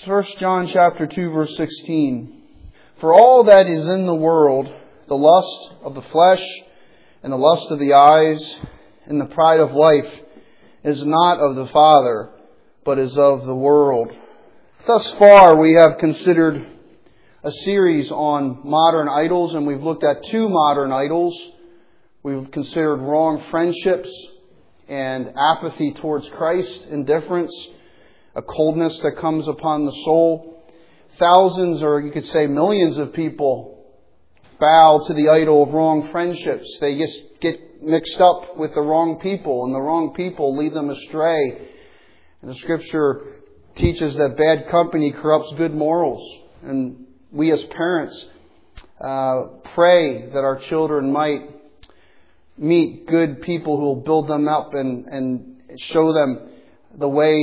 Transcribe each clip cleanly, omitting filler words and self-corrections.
1 John chapter 2, verse 16. For all that is in the world, the lust of the flesh and the lust of the eyes and the pride of life is not of the Father, but is of the world. Thus far we have considered a series on modern idols, and we've looked at two modern idols. We've considered wrong friendships and apathy towards Christ, indifference, a coldness that comes upon the soul. Thousands, or you could say millions of people bow to the idol of wrong friendships. They just get mixed up with the wrong people, and the wrong people lead them astray. And the Scripture teaches that bad company corrupts good morals. And we as parents pray that our children might meet good people who will build them up and show them the way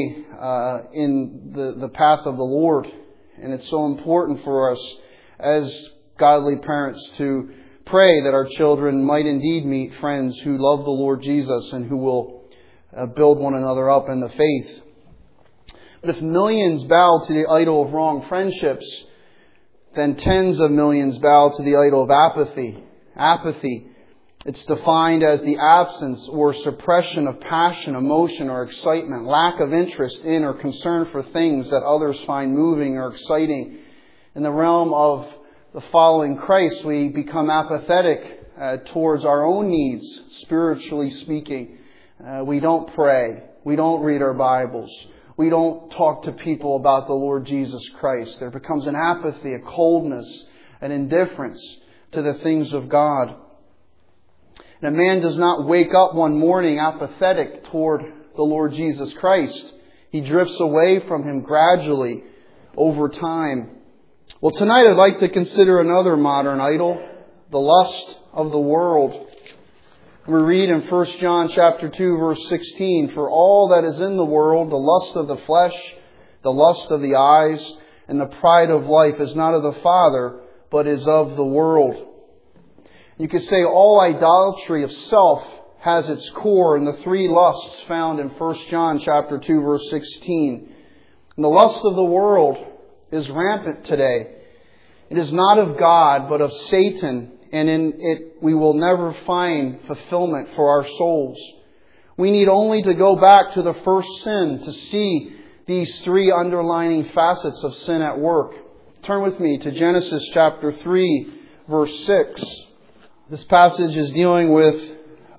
in the path of the Lord. And it's so important for us as godly parents to pray that our children might indeed meet friends who love the Lord Jesus and who will build one another up in the faith. But if millions bow to the idol of wrong friendships, then tens of millions bow to the idol of apathy. Apathy. It's defined as the absence or suppression of passion, emotion, or excitement, lack of interest in or concern for things that others find moving or exciting. In the realm of the following Christ, we become apathetic towards our own needs, spiritually speaking. We don't pray. We don't read our Bibles. We don't talk to people about the Lord Jesus Christ. There becomes an apathy, a coldness, an indifference to the things of God. And a man does not wake up one morning apathetic toward the Lord Jesus Christ. He drifts away from Him gradually over time. Well, tonight I'd like to consider another modern idol, the lust of the world. We read in 1 John chapter 2, verse 16, for all that is in the world, the lust of the flesh, the lust of the eyes, and the pride of life is not of the Father, but is of the world. You could say all idolatry of self has its core in the three lusts found in 1 John chapter 2, verse 16. And the lust of the world is rampant today. It is not of God, but of Satan, and in it we will never find fulfillment for our souls. We need only to go back to the first sin to see these three underlining facets of sin at work. Turn with me to Genesis chapter 3, verse 6. This passage is dealing with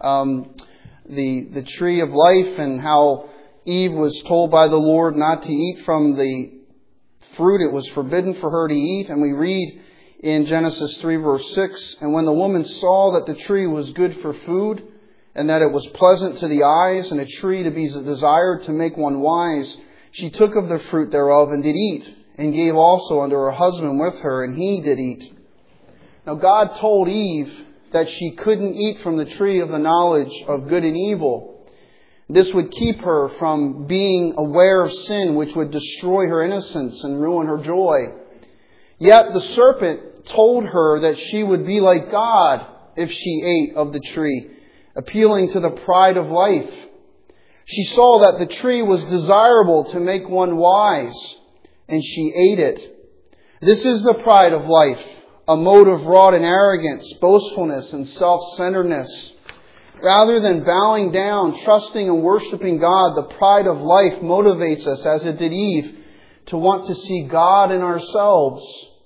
the tree of life and how Eve was told by the Lord not to eat from the fruit. It was forbidden for her to eat. And we read in Genesis 3 verse 6, and when the woman saw that the tree was good for food and that it was pleasant to the eyes and a tree to be desired to make one wise, she took of the fruit thereof and did eat, and gave also unto her husband with her, and he did eat. Now God told Eve that she couldn't eat from the tree of the knowledge of good and evil. This would keep her from being aware of sin, which would destroy her innocence and ruin her joy. Yet the serpent told her that she would be like God if she ate of the tree, appealing to the pride of life. She saw that the tree was desirable to make one wise, and she ate it. This is the pride of life, a motive wrought in arrogance, boastfulness, and self-centeredness. Rather than bowing down, trusting and worshiping God, the pride of life motivates us, as it did Eve, to want to see God in ourselves.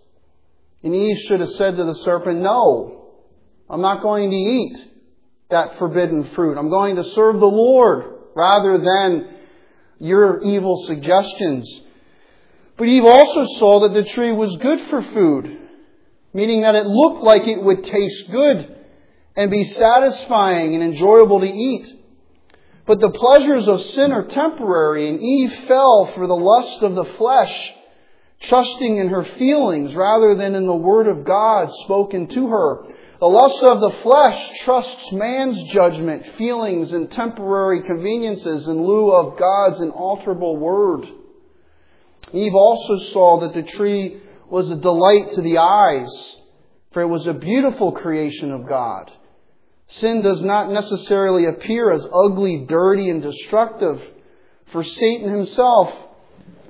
And Eve should have said to the serpent, no, I'm not going to eat that forbidden fruit. I'm going to serve the Lord rather than your evil suggestions. But Eve also saw that the tree was good for food, meaning that it looked like it would taste good and be satisfying and enjoyable to eat. But the pleasures of sin are temporary, and Eve fell for the lust of the flesh, trusting in her feelings rather than in the Word of God spoken to her. The lust of the flesh trusts man's judgment, feelings, and temporary conveniences in lieu of God's inalterable Word. Eve also saw that the tree was a delight to the eyes, for it was a beautiful creation of God. Sin does not necessarily appear as ugly, dirty, and destructive, for Satan himself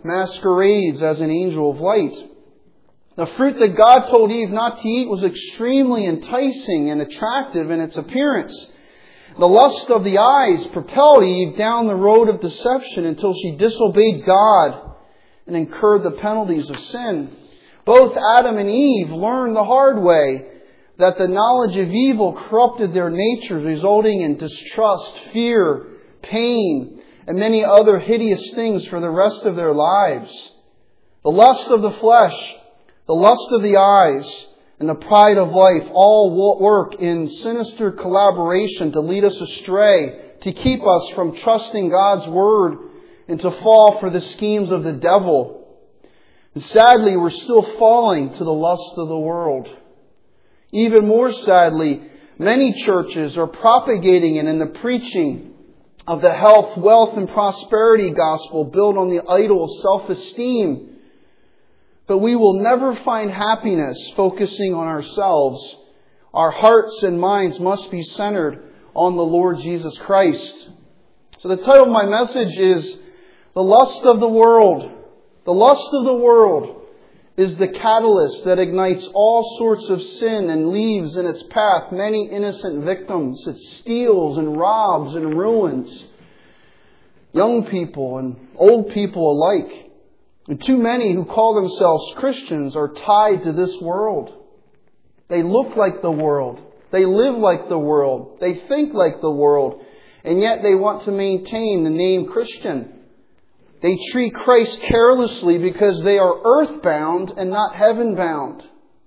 masquerades as an angel of light. The fruit that God told Eve not to eat was extremely enticing and attractive in its appearance. The lust of the eyes propelled Eve down the road of deception until she disobeyed God and incurred the penalties of sin. Both Adam and Eve learned the hard way that the knowledge of evil corrupted their natures, resulting in distrust, fear, pain, and many other hideous things for the rest of their lives. The lust of the flesh, the lust of the eyes, and the pride of life all work in sinister collaboration to lead us astray, to keep us from trusting God's Word, and to fall for the schemes of the devil. And sadly, we're still falling to the lust of the world. Even more sadly, many churches are propagating it in the preaching of the health, wealth, and prosperity gospel built on the idol of self-esteem. But we will never find happiness focusing on ourselves. Our hearts and minds must be centered on the Lord Jesus Christ. So the title of my message is The Lust of the World. The lust of the world is the catalyst that ignites all sorts of sin and leaves in its path many innocent victims. It steals and robs and ruins young people and old people alike. And too many who call themselves Christians are tied to this world. They look like the world. They live like the world. They think like the world. And yet they want to maintain the name Christian. They treat Christ carelessly because they are earthbound and not heaven-bound.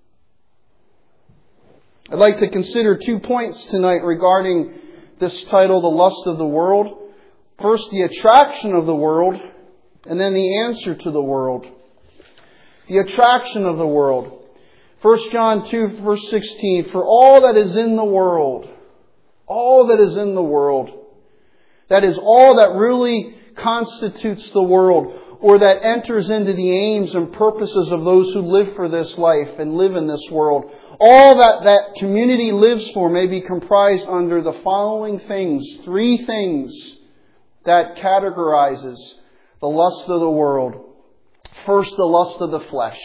I'd like to consider 2 points tonight regarding this title, The Lust of the World. First, the attraction of the world, and then the answer to the world. The attraction of the world. 1 John 2, verse 16, For all that is in the world, all that is in the world, that is all that really constitutes the world, or that enters into the aims and purposes of those who live for this life and live in this world. All that community lives for may be comprised under the following things. 3 things that categorizes the lust of the world. First, the lust of the flesh.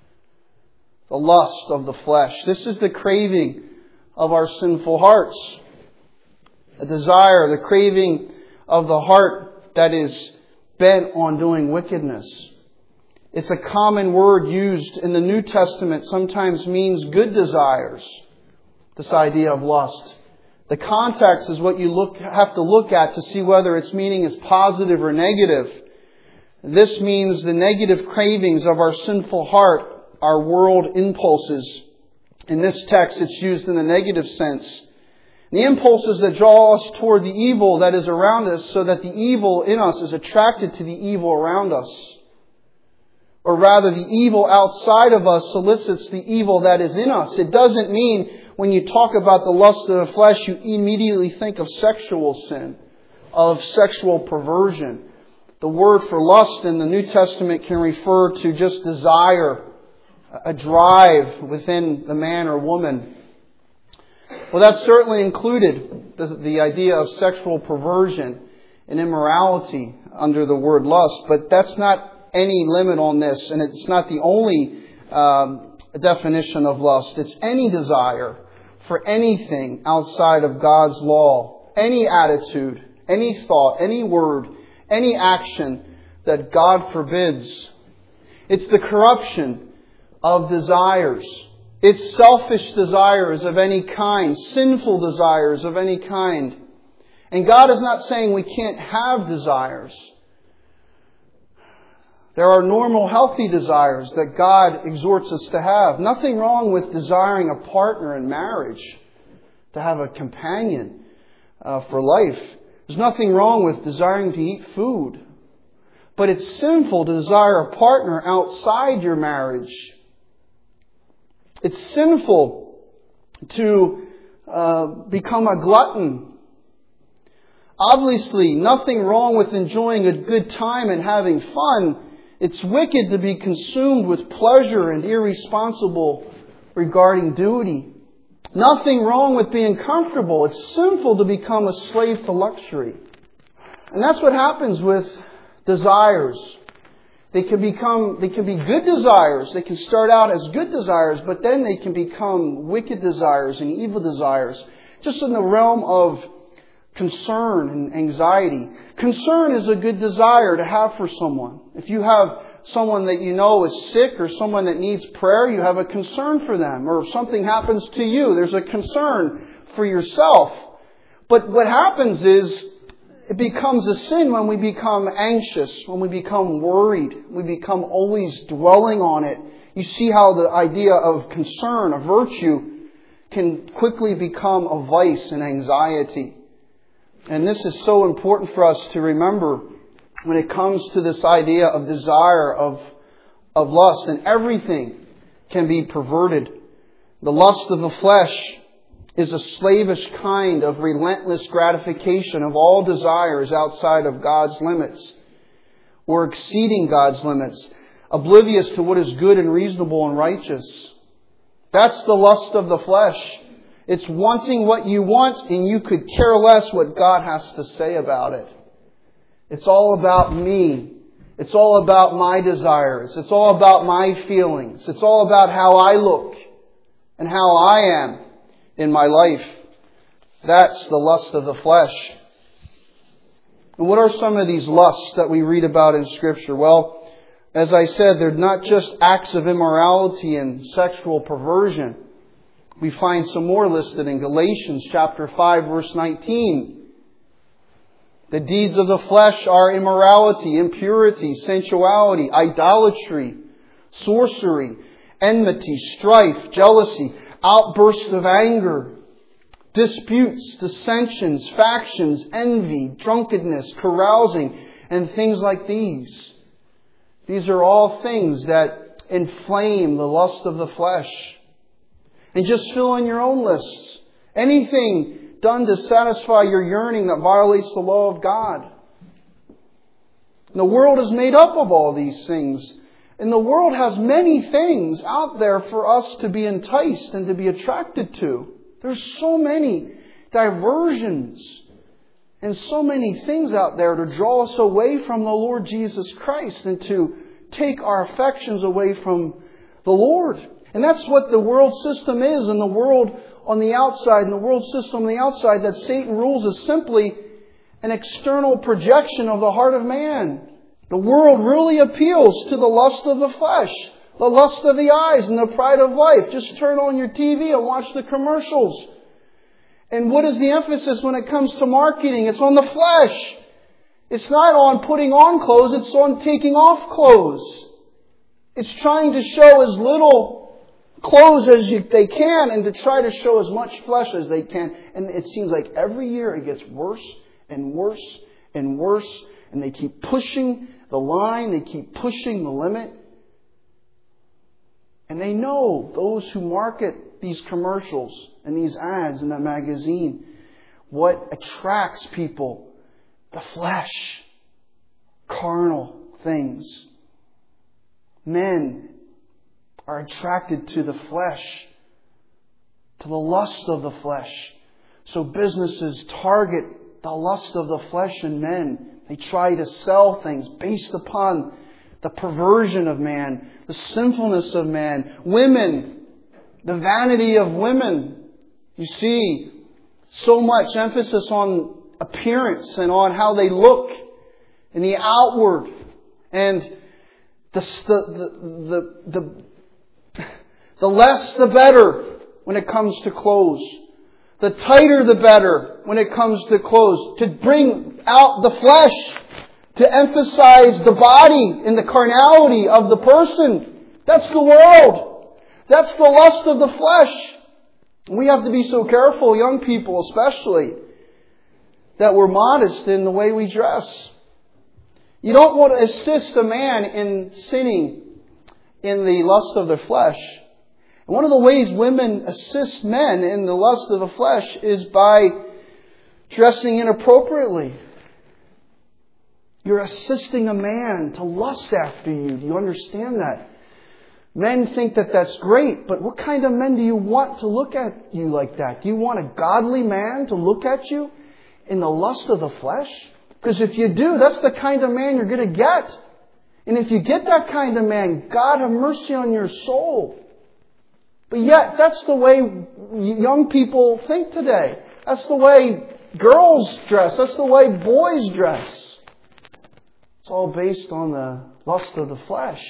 The lust of the flesh. This is the craving of our sinful hearts. A desire, the craving of the heart that is bent on doing wickedness. It's a common word used in the New Testament, sometimes means good desires. This idea of lust. The context is what you have to look at to see whether its meaning is positive or negative. This means the negative cravings of our sinful heart, our world impulses. In this text, it's used in the negative sense. The impulses that draw us toward the evil that is around us, so that the evil in us is attracted to the evil around us. Or rather, the evil outside of us solicits the evil that is in us. It doesn't mean when you talk about the lust of the flesh, you immediately think of sexual sin, of sexual perversion. The word for lust in the New Testament can refer to just desire, a drive within the man or woman. Well, that certainly included the idea of sexual perversion and immorality under the word lust, but that's not any limit on this, and it's not the only definition of lust. It's any desire for anything outside of God's law, any attitude, any thought, any word, any action that God forbids. It's the corruption of desires. It's selfish desires of any kind, sinful desires of any kind. And God is not saying we can't have desires. There are normal, healthy desires that God exhorts us to have. Nothing wrong with desiring a partner in marriage, to have a companion for life. There's nothing wrong with desiring to eat food. But it's sinful to desire a partner outside your marriage. It's sinful to become a glutton. Obviously, nothing wrong with enjoying a good time and having fun. It's wicked to be consumed with pleasure and irresponsible regarding duty. Nothing wrong with being comfortable. It's sinful to become a slave to luxury. And that's what happens with desires. They can be good desires. They can start out as good desires, but then they can become wicked desires and evil desires. Just in the realm of concern and anxiety. Concern is a good desire to have for someone. If you have someone that you know is sick or someone that needs prayer, you have a concern for them. Or if something happens to you, there's a concern for yourself. But what happens is, it becomes a sin when we become anxious, when we become worried, we become always dwelling on it. You see how the idea of concern, a virtue, can quickly become a vice and anxiety. And this is so important for us to remember when it comes to this idea of desire, of lust. And everything can be perverted. The lust of the flesh is a slavish kind of relentless gratification of all desires outside of God's limits, or exceeding God's limits, oblivious to what is good and reasonable and righteous. That's the lust of the flesh. It's wanting what you want, and you could care less what God has to say about it. It's all about me. It's all about my desires. It's all about my feelings. It's all about how I look and how I am in my life. That's the lust of the flesh. And what are some of these lusts that we read about in Scripture? Well, as I said, they're not just acts of immorality and sexual perversion. We find some more listed in Galatians chapter 5, verse 19. The deeds of the flesh are immorality, impurity, sensuality, idolatry, sorcery, enmity, strife, jealousy, outbursts of anger, disputes, dissensions, factions, envy, drunkenness, carousing, and things like these. These are all things that inflame the lust of the flesh. And just fill in your own lists. Anything done to satisfy your yearning that violates the law of God. And the world is made up of all these things. And the world has many things out there for us to be enticed and to be attracted to. There's so many diversions and so many things out there to draw us away from the Lord Jesus Christ and to take our affections away from the Lord. And that's what the world system is, and the world on the outside, and the world system on the outside that Satan rules is simply an external projection of the heart of man. The world really appeals to the lust of the flesh, the lust of the eyes, and the pride of life. Just turn on your TV and watch the commercials. And what is the emphasis when it comes to marketing? It's on the flesh. It's not on putting on clothes, it's on taking off clothes. It's trying to show as little clothes as they can and to try to show as much flesh as they can. And it seems like every year it gets worse and worse and worse. And they keep pushing the line. They keep pushing the limit. And they know, those who market these commercials and these ads in the magazine, what attracts people. The flesh. Carnal things. Men are attracted to the flesh, to the lust of the flesh. So businesses target the lust of the flesh in men. They try to sell things based upon the perversion of man, the sinfulness of man. Women, the vanity of women. You see so much emphasis on appearance and on how they look in the outward. And the less the better when it comes to clothes. The tighter the better when it comes to clothes. To bring out the flesh. To emphasize the body and the carnality of the person. That's the world. That's the lust of the flesh. We have to be so careful, young people especially, that we're modest in the way we dress. You don't want to assist a man in sinning in the lust of the flesh. And one of the ways women assist men in the lust of the flesh is by dressing inappropriately. You're assisting a man to lust after you. Do you understand that? Men think that that's great, but what kind of men do you want to look at you like that? Do you want a godly man to look at you in the lust of the flesh? Because if you do, that's the kind of man you're going to get. And if you get that kind of man, God have mercy on your soul. But yet, that's the way young people think today. That's the way girls dress. That's the way boys dress. It's all based on the lust of the flesh.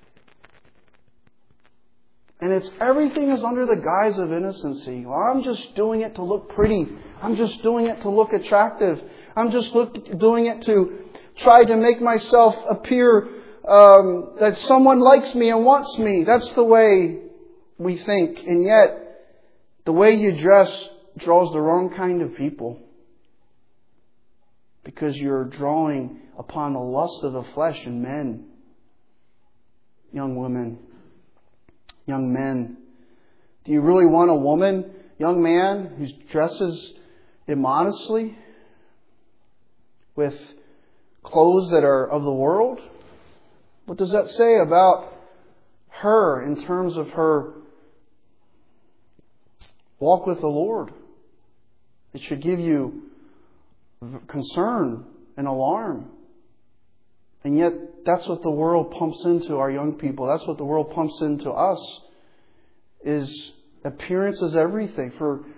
And everything is under the guise of innocency. Well, I'm just doing it to look pretty. I'm just doing it to look attractive. I'm just doing it to try to make myself appear that someone likes me and wants me. That's the way we think. And yet, the way you dress draws the wrong kind of people. Because you're drawing upon the lust of the flesh in men. Young women. Young men. Do you really want a woman, young man, who dresses immodestly? With clothes that are of the world? What does that say about her in terms of her walk with the Lord? It should give you concern and alarm. And yet, that's what the world pumps into our young people. That's what the world pumps into us. Is appearance is everything.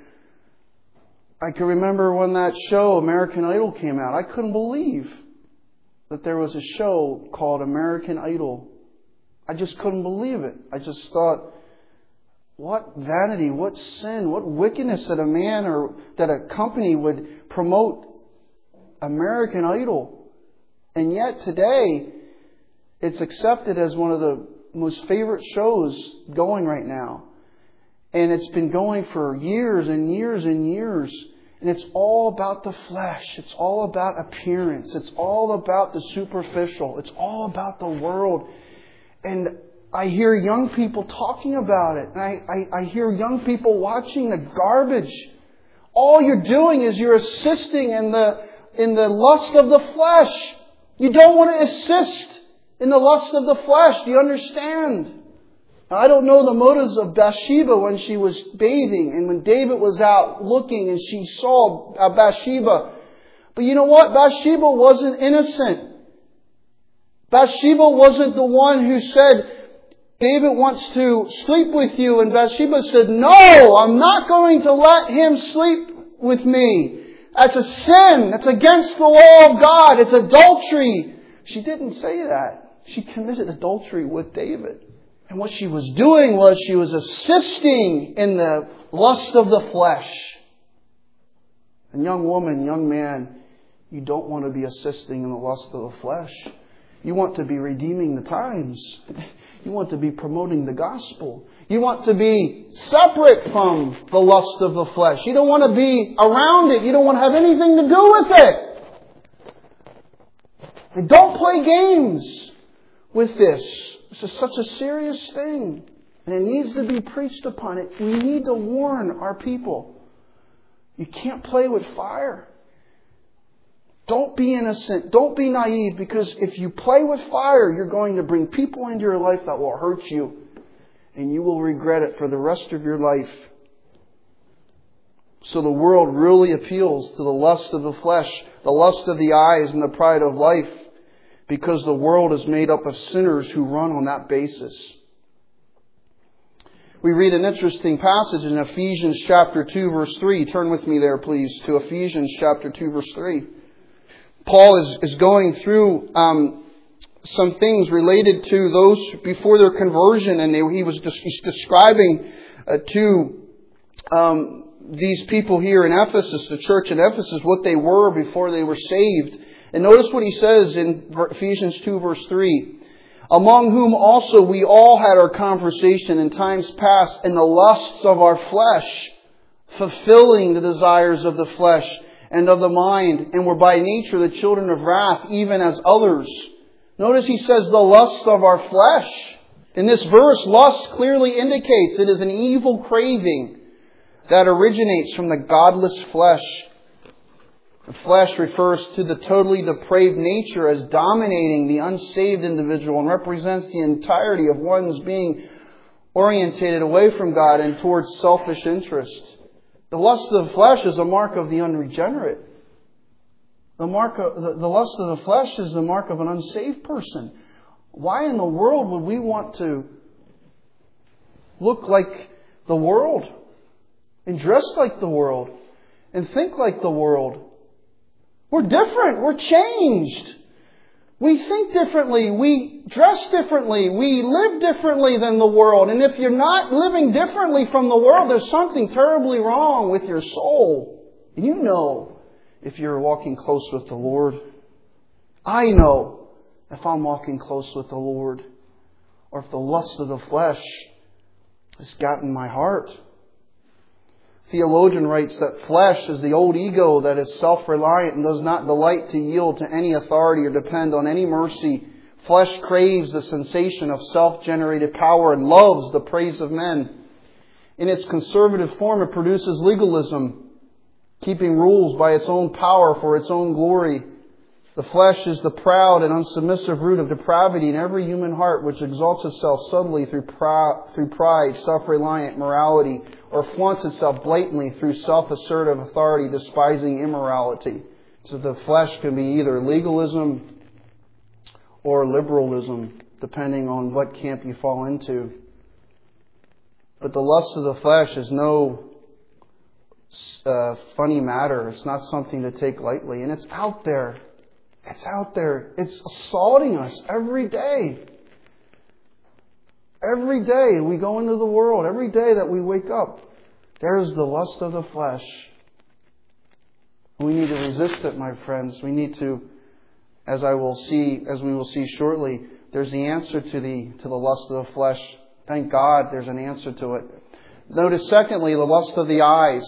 I can remember when that show, American Idol, came out. I couldn't believe that there was a show called American Idol. I just couldn't believe it. I just thought, what vanity, what sin, what wickedness that a man or that a company would promote American Idol. And yet today, it's accepted as one of the most favorite shows going right now. And it's been going for years and years and years. And it's all about the flesh. It's all about appearance. It's all about the superficial. It's all about the world. And I hear young people talking about it. And I hear young people watching the garbage. All you're doing is you're assisting in the lust of the flesh. You don't want to assist in the lust of the flesh. Do you understand? Now, I don't know the motives of Bathsheba when she was bathing and when David was out looking and she saw Bathsheba. But you know what? Bathsheba wasn't innocent. Bathsheba wasn't the one who said, David wants to sleep with you. And Bathsheba said, no, I'm not going to let him sleep with me. That's a sin. That's against the law of God. It's adultery. She didn't say that. She committed adultery with David. And what she was doing was she was assisting in the lust of the flesh. And young woman, young man, you don't want to be assisting in the lust of the flesh. You want to be redeeming the times. You want to be promoting the gospel. You want to be separate from the lust of the flesh. You don't want to be around it. You don't want to have anything to do with it. And don't play games with this. This is such a serious thing. And it needs to be preached upon it. We need to warn our people. You can't play with fire. Don't be innocent. Don't be naive. Because if you play with fire, you're going to bring people into your life that will hurt you. And you will regret it for the rest of your life. So the world really appeals to the lust of the flesh, the lust of the eyes, and the pride of life. Because the world is made up of sinners who run on that basis. We read an interesting passage in Ephesians chapter 2 verse 3. Turn with me there, please, to Ephesians chapter 2 verse 3. Paul is going through some things related to those before their conversion, and he's describing to these people here in Ephesus, the church in Ephesus, what they were before they were saved. And notice what he says in Ephesians 2 verse 3. Among whom also we all had our conversation in times past in the lusts of our flesh, fulfilling the desires of the flesh and of the mind, and were by nature the children of wrath, even as others. Notice he says the lusts of our flesh. In this verse, lust clearly indicates it is an evil craving that originates from the godless flesh. The flesh refers to the totally depraved nature as dominating the unsaved individual and represents the entirety of one's being orientated away from God and towards selfish interest. The lust of the flesh is a mark of the unregenerate. The lust of the flesh is the mark of an unsaved person. Why in the world would we want to look like the world and dress like the world and think like the world? We're different. We're changed. We think differently. We dress differently. We live differently than the world. And if you're not living differently from the world, there's something terribly wrong with your soul. And you know if you're walking close with the Lord. I know if I'm walking close with the Lord, or if the lust of the flesh has gotten my heart. Theologian writes that flesh is the old ego that is self-reliant and does not delight to yield to any authority or depend on any mercy. Flesh craves the sensation of self-generated power and loves the praise of men. In its conservative form, it produces legalism, keeping rules by its own power for its own glory. The flesh is the proud and unsubmissive root of depravity in every human heart, which exalts itself subtly through pride, self-reliant morality, or flaunts itself blatantly through self-assertive authority, despising immorality. So the flesh can be either legalism or liberalism, depending on what camp you fall into. But the lust of the flesh is no funny matter. It's not something to take lightly. And it's out there. It's out there. It's assaulting us every day. Every day we go into the world, every day that we wake up, there's the lust of the flesh. We need to resist it, my friends. We need to, as we will see shortly, there's the answer to the lust of the flesh. Thank God there's an answer to it. Notice, secondly, the lust of the eyes.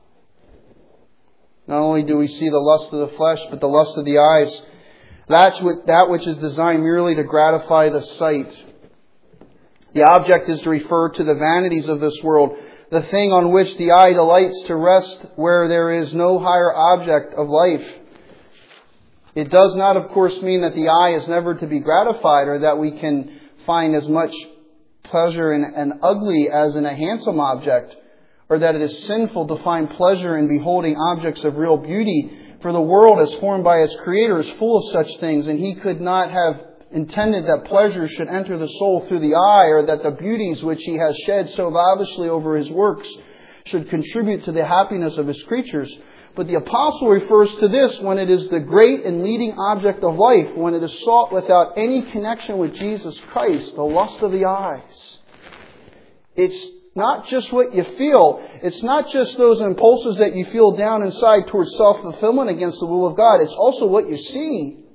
Not only do we see the lust of the flesh, but the lust of the eyes. That which is designed merely to gratify the sight. The object is to refer to the vanities of this world, the thing on which the eye delights to rest, where there is no higher object of life. It does not, of course, mean that the eye is never to be gratified, or that we can find as much pleasure in an ugly as in a handsome object, or that it is sinful to find pleasure in beholding objects of real beauty. For the world, as formed by its Creator, is full of such things, and He could not have intended that pleasure should enter the soul through the eye, or that the beauties which He has shed so lavishly over His works should contribute to the happiness of His creatures. But the Apostle refers to this when it is the great and leading object of life, when it is sought without any connection with Jesus Christ, the lust of the eyes. It's not just what you feel. It's not just those impulses that you feel down inside towards self-fulfillment against the will of God. It's also what you see.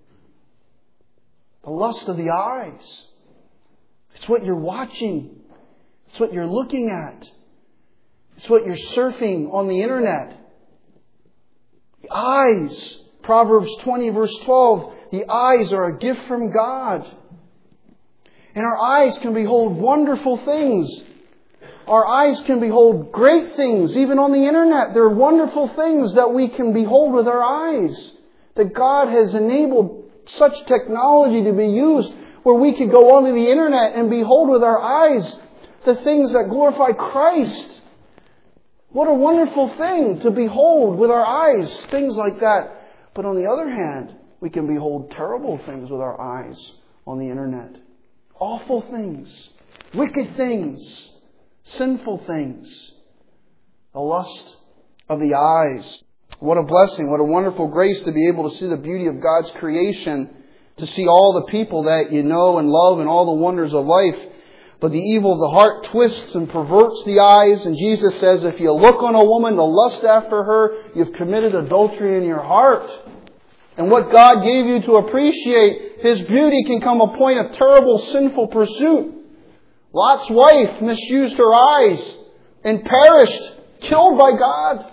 The lust of the eyes. It's what you're watching. It's what you're looking at. It's what you're surfing on the internet. The eyes. Proverbs 20 verse 12. The eyes are a gift from God. And our eyes can behold wonderful things. Our eyes can behold great things. Even on the internet, there are wonderful things that we can behold with our eyes. That God has enabled such technology to be used where we could go onto the internet and behold with our eyes the things that glorify Christ. What a wonderful thing to behold with our eyes, things like that. But on the other hand, we can behold terrible things with our eyes on the internet. Awful things, wicked things, sinful things. The lust of the eyes. What a blessing, what a wonderful grace to be able to see the beauty of God's creation, to see all the people that you know and love and all the wonders of life. But the evil of the heart twists and perverts the eyes. And Jesus says, if you look on a woman to lust after her, you've committed adultery in your heart. And what God gave you to appreciate, His beauty, can come a point of terrible sinful pursuit. Lot's wife misused her eyes and perished, killed by God.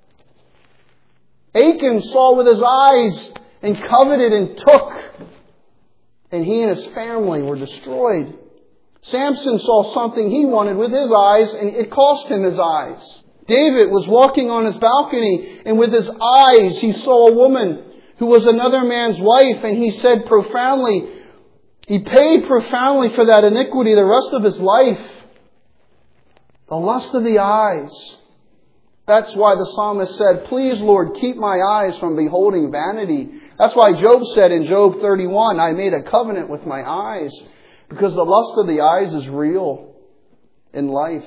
Achan saw with his eyes and coveted and took. And he and his family were destroyed. Samson saw something he wanted with his eyes, and it cost him his eyes. David was walking on his balcony, and with his eyes he saw a woman who was another man's wife, and he said profoundly, he paid profoundly for that iniquity the rest of his life. The lust of the eyes. That's why the psalmist said, please, Lord, keep my eyes from beholding vanity. That's why Job said in Job 31, I made a covenant with my eyes, because the lust of the eyes is real in life.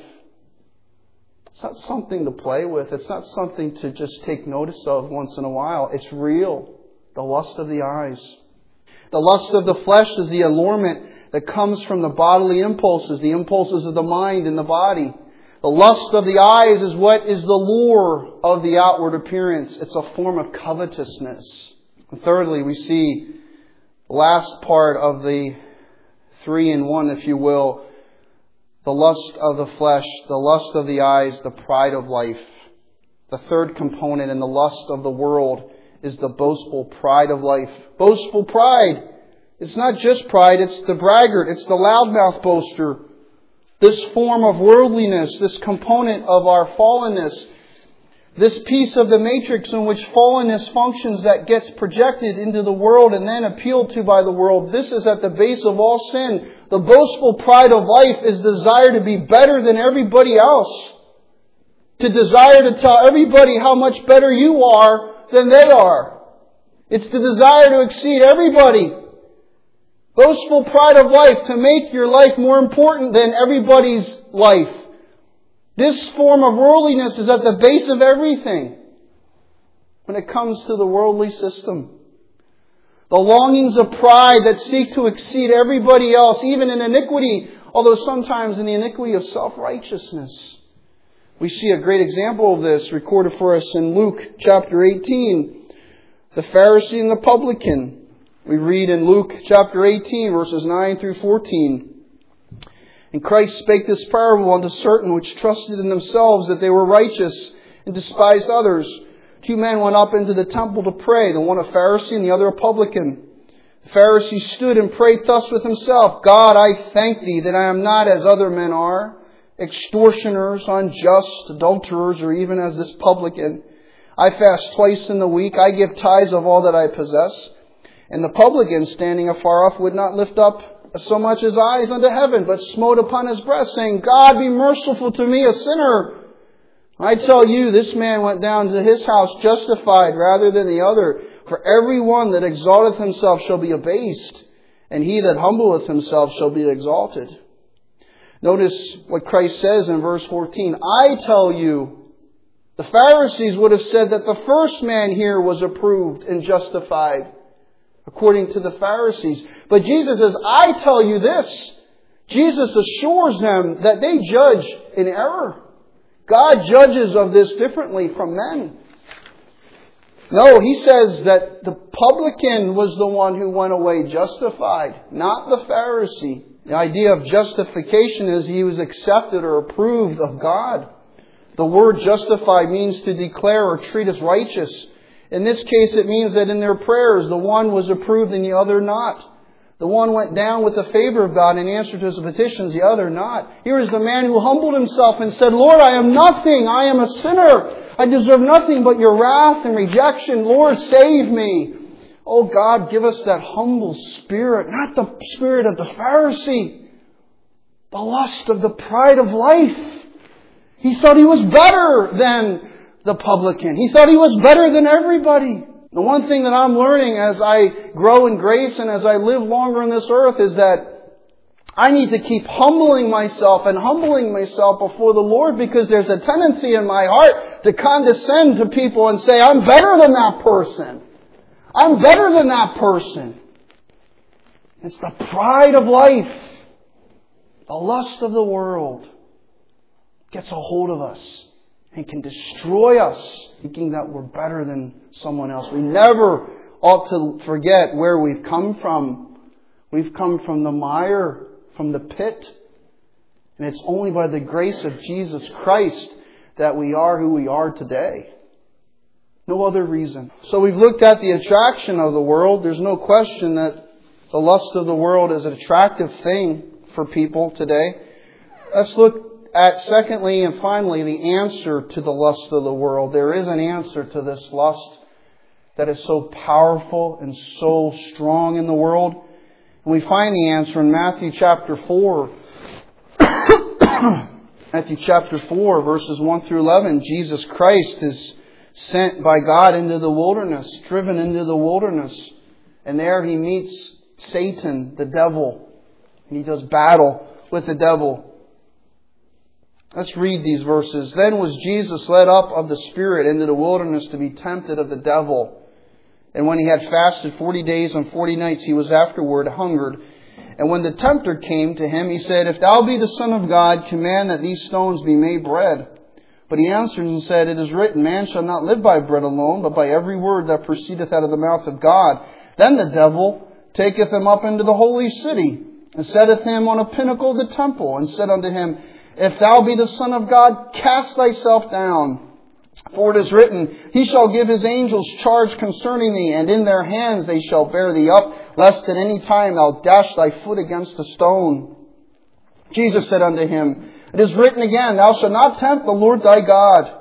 It's not something to play with. It's not something to just take notice of once in a while. It's real. The lust of the eyes. The lust of the flesh is the allurement that comes from the bodily impulses, the impulses of the mind and the body. The lust of the eyes is what is the lure of the outward appearance. It's a form of covetousness. And thirdly, we see the last part of the 3-in-1, if you will, the lust of the flesh, the lust of the eyes, the pride of life. The third component in the lust of the world is the boastful pride of life. Boastful pride. It's not just pride, it's the braggart, it's the loudmouth boaster. This form of worldliness, this component of our fallenness, this piece of the matrix in which fallenness functions that gets projected into the world and then appealed to by the world, this is at the base of all sin. The boastful pride of life is desire to be better than everybody else. To desire to tell everybody how much better you are than they are. It's the desire to exceed everybody. Boastful pride of life, to make your life more important than everybody's life. This form of worldliness is at the base of everything when it comes to the worldly system. The longings of pride that seek to exceed everybody else, even in iniquity, although sometimes in the iniquity of self-righteousness. We see a great example of this recorded for us in Luke chapter 18. The Pharisee and the publican. We read in Luke chapter 18, verses 9 through 14. And Christ spake this parable unto certain which trusted in themselves that they were righteous and despised others. 2 men went up into the temple to pray, the one a Pharisee and the other a publican. The Pharisee stood and prayed thus with himself, God, I thank thee that I am not as other men are, extortioners, unjust, adulterers, or even as this publican. I fast twice in the week. I give tithes of all that I possess. And the publican, standing afar off, would not lift up so much as eyes unto heaven, but smote upon his breast, saying, God, be merciful to me, a sinner. I tell you, this man went down to his house justified rather than the other. For every one that exalteth himself shall be abased, and he that humbleth himself shall be exalted. Notice what Christ says in verse 14. I tell you, the Pharisees would have said that the first man here was approved and justified, according to the Pharisees. But Jesus says, I tell you this. Jesus assures them that they judge in error. God judges of this differently from men. No, he says that the publican was the one who went away justified, not the Pharisee. The idea of justification is he was accepted or approved of God. The word justify means to declare or treat as righteous. In this case, it means that in their prayers, the one was approved and the other not. The one went down with the favor of God in answer to his petitions, the other not. Here is the man who humbled himself and said, Lord, I am nothing. I am a sinner. I deserve nothing but your wrath and rejection. Lord, save me. Oh God, give us that humble spirit, not the spirit of the Pharisee, the lust of the pride of life. He thought he was better than the publican. He thought he was better than everybody. The one thing that I'm learning as I grow in grace and as I live longer on this earth is that I need to keep humbling myself before the Lord, because there's a tendency in my heart to condescend to people and say, I'm better than that person. I'm better than that person. It's the pride of life, the lust of the world gets a hold of us and can destroy us, thinking that we're better than someone else. We never ought to forget where we've come from. We've come from the mire, from the pit. And it's only by the grace of Jesus Christ that we are who we are today. No other reason. So we've looked at the attraction of the world. There's no question that the lust of the world is an attractive thing for people today. Let's look at, secondly and finally, the answer to the lust of the world. There is an answer to this lust that is so powerful and so strong in the world. And we find the answer in Matthew chapter 4. Matthew chapter 4, verses 1 through 11. Jesus Christ is sent by God into the wilderness, driven into the wilderness. And there he meets Satan, the devil. And he does battle with the devil. Let's read these verses. Then was Jesus led up of the Spirit into the wilderness to be tempted of the devil. And when he had fasted 40 days and 40 nights, he was afterward hungered. And when the tempter came to him, he said, If thou be the Son of God, command that these stones be made bread. But he answered and said, It is written, Man shall not live by bread alone, but by every word that proceedeth out of the mouth of God. Then the devil taketh him up into the holy city, and setteth him on a pinnacle of the temple, and said unto him, If thou be the Son of God, cast thyself down. For it is written, He shall give His angels charge concerning thee, and in their hands they shall bear thee up, lest at any time thou dash thy foot against a stone. Jesus said unto him, It is written again, Thou shalt not tempt the Lord thy God.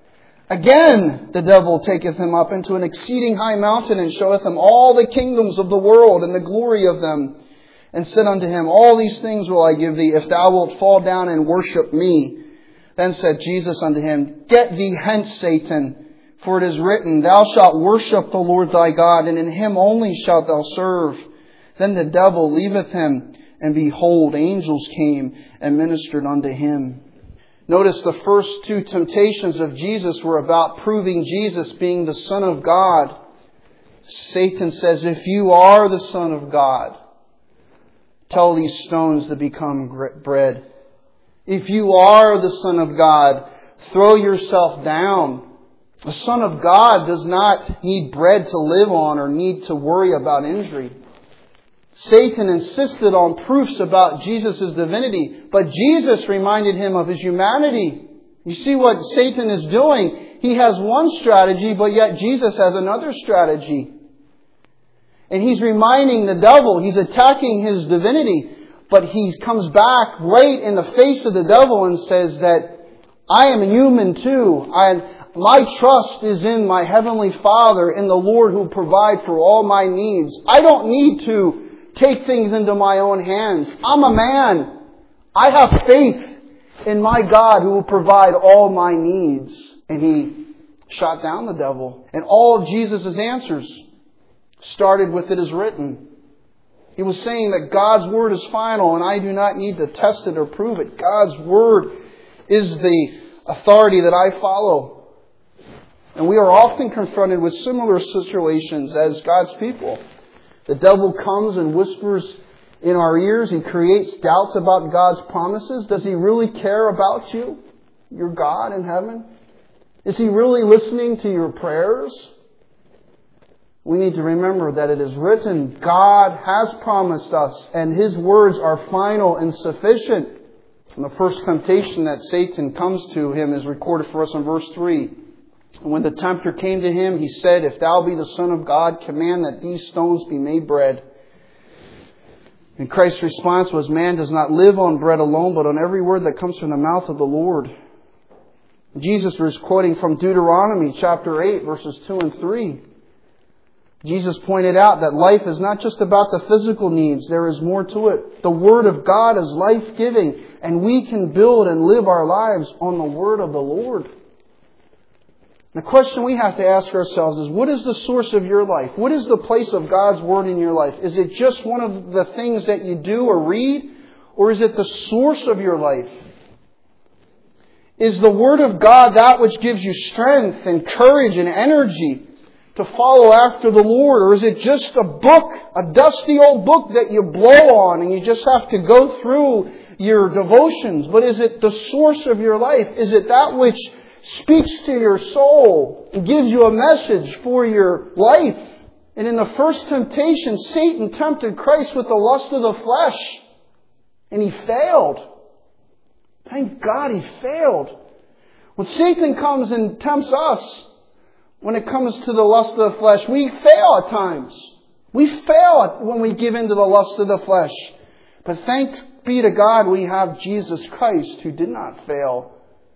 Again the devil taketh him up into an exceeding high mountain, and showeth him all the kingdoms of the world, and the glory of them. And said unto him, All these things will I give thee, if thou wilt fall down and worship me. Then said Jesus unto him, Get thee hence, Satan, for it is written, Thou shalt worship the Lord thy God, and in him only shalt thou serve. Then the devil leaveth him, and behold, angels came and ministered unto him. Notice the first two temptations of Jesus were about proving Jesus being the Son of God. Satan says, If you are the Son of God, tell these stones to become bread. If you are the Son of God, throw yourself down. The Son of God does not need bread to live on or need to worry about injury. Satan insisted on proofs about Jesus' divinity, but Jesus reminded him of His humanity. You see what Satan is doing? He has one strategy, but yet Jesus has another strategy. And he's reminding the devil, he's attacking his divinity, but he comes back right in the face of the devil and says that I am human too. My trust is in my Heavenly Father, in the Lord who provides for all my needs. I don't need to take things into my own hands. I'm a man. I have faith in my God who will provide all my needs. And he shot down the devil. And all of Jesus' answers started with it is written. He was saying that God's Word is final and I do not need to test it or prove it. God's Word is the authority that I follow. And we are often confronted with similar situations as God's people. The devil comes and whispers in our ears. He creates doubts about God's promises. Does He really care about you, your God in heaven? Is He really listening to your prayers? We need to remember that it is written, God has promised us, and His words are final and sufficient. And the first temptation that Satan comes to him is recorded for us in verse 3. And when the tempter came to him, he said, If thou be the Son of God, command that these stones be made bread. And Christ's response was, Man does not live on bread alone, but on every word that comes from the mouth of the Lord. Jesus was quoting from Deuteronomy chapter 8, verses 2 and 3. Jesus pointed out that life is not just about the physical needs. There is more to it. The Word of God is life-giving, and we can build and live our lives on the Word of the Lord. The question we have to ask ourselves is, what is the source of your life? What is the place of God's Word in your life? Is it just one of the things that you do or read? Or is it the source of your life? Is the Word of God that which gives you strength and courage and energy to follow after the Lord? Or is it just a book, a dusty old book that you blow on and you just have to go through your devotions? But is it the source of your life? Is it that which speaks to your soul and gives you a message for your life? And in the first temptation, Satan tempted Christ with the lust of the flesh. And he failed. Thank God he failed. When Satan comes and tempts us, when it comes to the lust of the flesh, we fail at times. We fail when we give in to the lust of the flesh. But thanks be to God we have Jesus Christ who did not fail.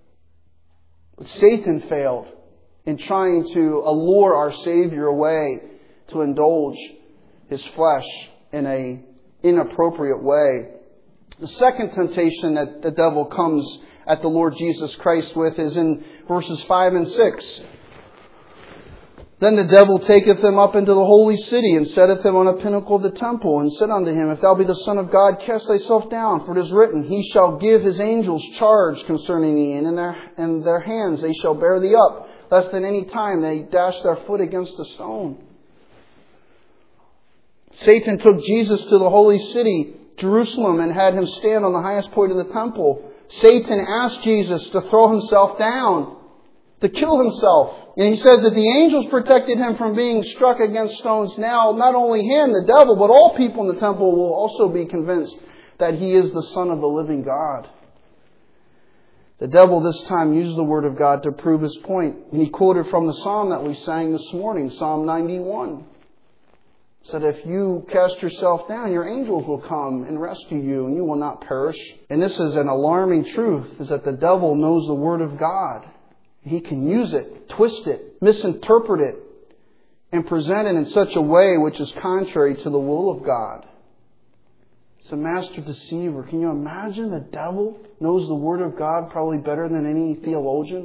But Satan failed in trying to allure our Savior away to indulge his flesh in an inappropriate way. The second temptation that the devil comes at the Lord Jesus Christ with is in verses 5 and 6. Then the devil taketh him up into the holy city, and setteth him on a pinnacle of the temple, and said unto him, If thou be the Son of God, cast thyself down, for it is written, He shall give His angels charge concerning thee, and in their hands they shall bear thee up, lest at any time they dash their foot against a stone. Satan took Jesus to the holy city, Jerusalem, and had Him stand on the highest point of the temple. Satan asked Jesus to throw Himself down, to kill Himself. And He says that the angels protected Him from being struck against stones. Now, not only him, the devil, but all people in the temple will also be convinced that He is the Son of the living God. The devil this time used the Word of God to prove his point. And he quoted from the psalm that we sang this morning, Psalm 91. It said, if you cast yourself down, your angels will come and rescue you, and you will not perish. And this is an alarming truth, is that the devil knows the Word of God. He can use it, twist it, misinterpret it, and present it in such a way which is contrary to the will of God. It's a master deceiver. Can you imagine the devil knows the Word of God probably better than any theologian?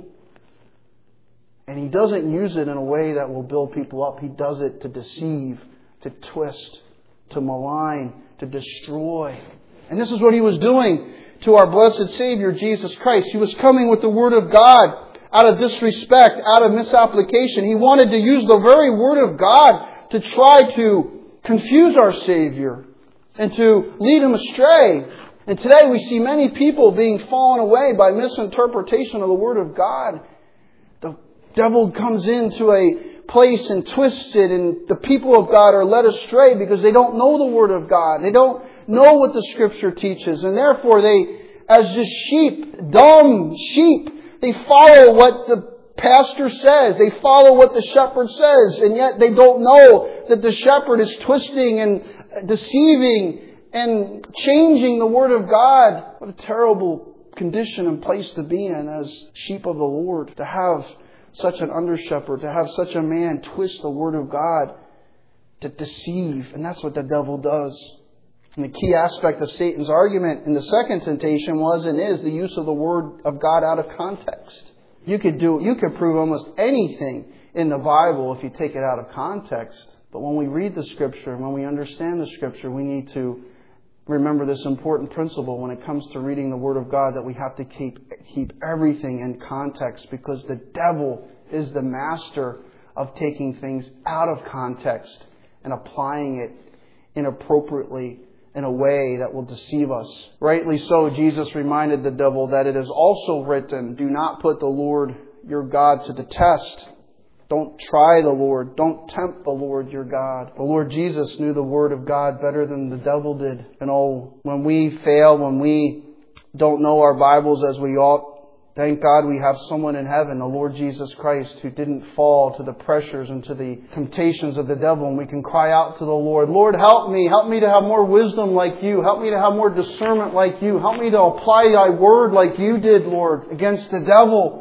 And he doesn't use it in a way that will build people up. He does it to deceive, to twist, to malign, to destroy. And this is what he was doing to our blessed Savior, Jesus Christ. He was coming with the Word of God out of disrespect, out of misapplication. He wanted to use the very Word of God to try to confuse our Savior and to lead Him astray. And today we see many people being fallen away by misinterpretation of the Word of God. The devil comes into a place and twists it, and the people of God are led astray because they don't know the Word of God. They don't know what the Scripture teaches. And therefore they, as just sheep, dumb sheep, they follow what the pastor says. They follow what the shepherd says. And yet they don't know that the shepherd is twisting and deceiving and changing the Word of God. What a terrible condition and place to be in as sheep of the Lord. To have such an under-shepherd, to have such a man twist the Word of God to deceive. And that's what the devil does. And the key aspect of Satan's argument in the second temptation was and is the use of the Word of God out of context. You could prove almost anything in the Bible if you take it out of context. But when we read the Scripture and when we understand the Scripture, we need to remember this important principle when it comes to reading the Word of God, that we have to keep everything in context, because the devil is the master of taking things out of context and applying it inappropriately in a way that will deceive us. Rightly so, Jesus reminded the devil that it is also written, do not put the Lord your God to the test. Don't try the Lord. Don't tempt the Lord your God. The Lord Jesus knew the Word of God better than the devil did. And when we fail, when we don't know our Bibles as we ought, thank God we have someone in heaven, the Lord Jesus Christ, who didn't fall to the pressures and to the temptations of the devil. And we can cry out to the Lord, Lord, help me. Help me to have more wisdom like you. Help me to have more discernment like you. Help me to apply thy word like you did, Lord, against the devil.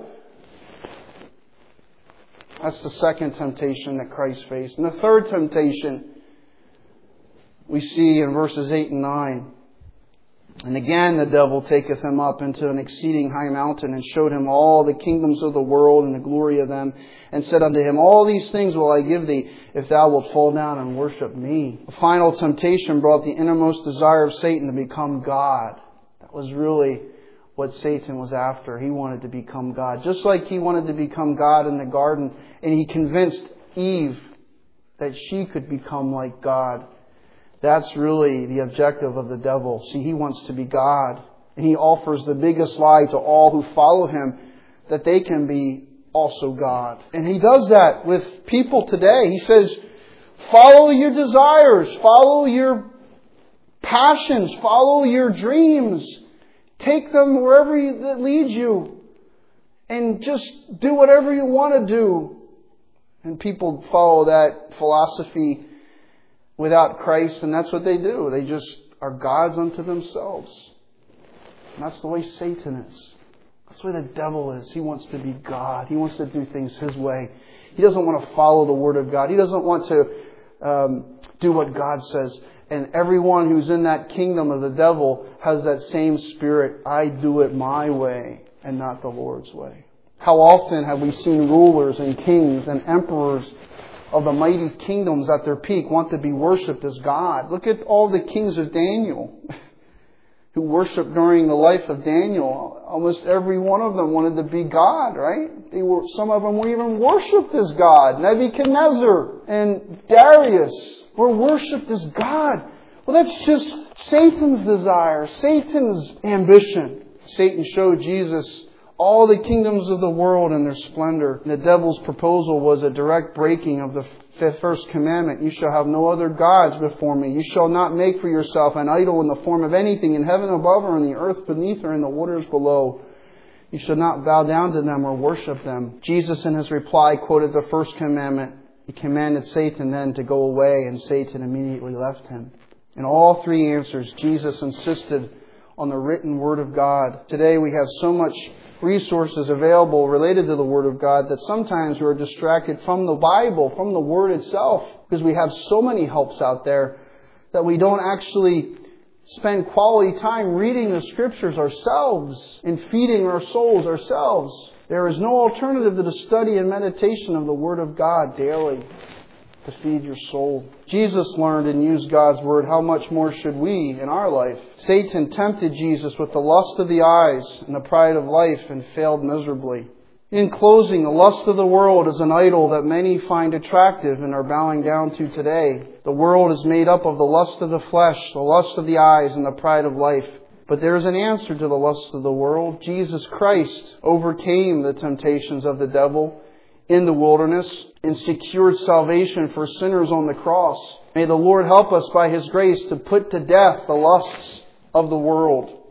That's the second temptation that Christ faced. And the third temptation we see in verses 8 and 9. And again the devil taketh him up into an exceeding high mountain, and showed him all the kingdoms of the world and the glory of them, and said unto him, all these things will I give thee, if thou wilt fall down and worship me. The final temptation brought the innermost desire of Satan to become God. That was really what Satan was after. He wanted to become God. Just like he wanted to become God in the garden, and he convinced Eve that she could become like God. That's really the objective of the devil. See, he wants to be God. And he offers the biggest lie to all who follow him, that they can be also God. And he does that with people today. He says, follow your desires, follow your passions, follow your dreams. Take them wherever that leads you. And just do whatever you want to do. And people follow that philosophy without Christ, and that's what they do. They just are gods unto themselves. And that's the way Satan is. That's the way the devil is. He wants to be God. He wants to do things his way. He doesn't want to follow the Word of God. He doesn't want to do what God says. And everyone who's in that kingdom of the devil has that same spirit. I do it my way and not the Lord's way. How often have we seen rulers and kings and emperors of the mighty kingdoms at their peak want to be worshipped as God? Look at all the kings of Daniel who worshipped during the life of Daniel. Almost every one of them wanted to be God, right? Some of them were even worshipped as God. Nebuchadnezzar and Darius were worshipped as God. Well, that's just Satan's desire, Satan's ambition. Satan showed Jesus all the kingdoms of the world and their splendor. The devil's proposal was a direct breaking of the first commandment. You shall have no other gods before me. You shall not make for yourself an idol in the form of anything in heaven above or in the earth beneath or in the waters below. You shall not bow down to them or worship them. Jesus in his reply quoted the first commandment. He commanded Satan then to go away, and Satan immediately left him. In all three answers, Jesus insisted on the written Word of God. Today we have so much resources available related to the Word of God that sometimes we're distracted from the Bible, from the Word itself, because we have so many helps out there that we don't actually spend quality time reading the Scriptures ourselves and feeding our souls ourselves. There is no alternative to the study and meditation of the Word of God daily to feed your soul. Jesus learned and used God's Word. How much more should we in our life? Satan tempted Jesus with the lust of the eyes and the pride of life and failed miserably. In closing, the lust of the world is an idol that many find attractive and are bowing down to today. The world is made up of the lust of the flesh, the lust of the eyes, and the pride of life. But there is an answer to the lust of the world. Jesus Christ overcame the temptations of the devil in the wilderness and secured salvation for sinners on the cross. May the Lord help us by His grace to put to death the lusts of the world.